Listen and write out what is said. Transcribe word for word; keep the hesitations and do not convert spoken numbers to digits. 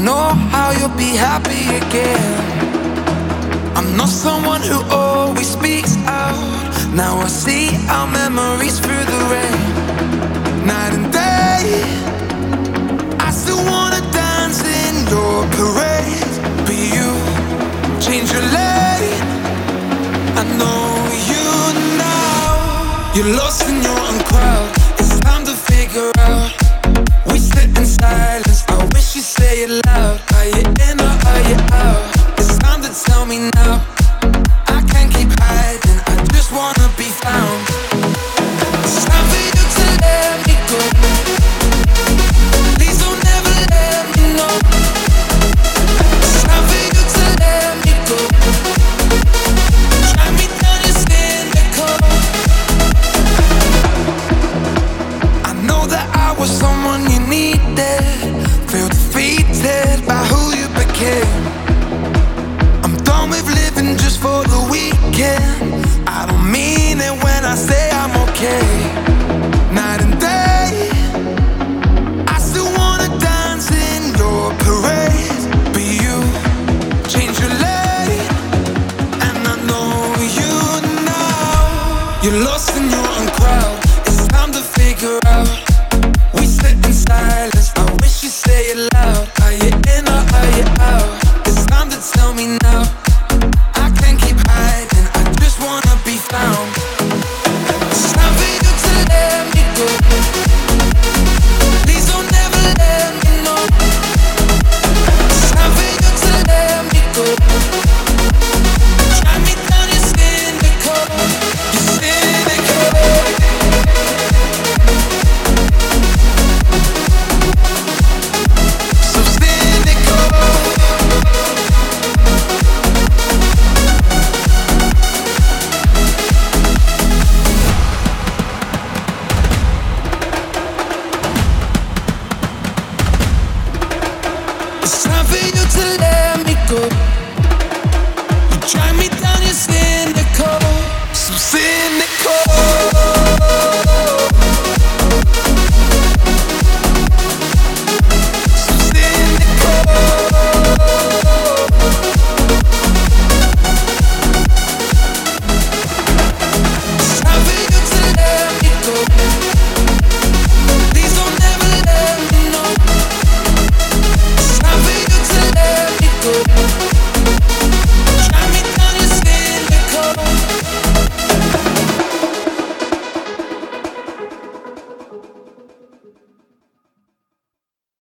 know how you'll be happy again. I'm not someone who always speaks out. Now I see our memories through the rain. Night and day, I still wanna dance in your parade. But you change your lane. I know you now. You're lost in your own crowd. It's time to figure out. We sit in silence. I wish you'd say it loud. Are you in or are you out? It's time to tell me now. I can't keep hiding. I just wanna be found. It's time for you to let me go. Please don't ever let me know. It's time for you to let me go. Drag me down your cynical. I know that I was someone you needed. Feel defeated by who you became. I'm done with living just for the weekend. I don't mean it when I say I'm okay. Night and day, I still wanna dance in your parade. But you change your lane, and I know you now. You're lost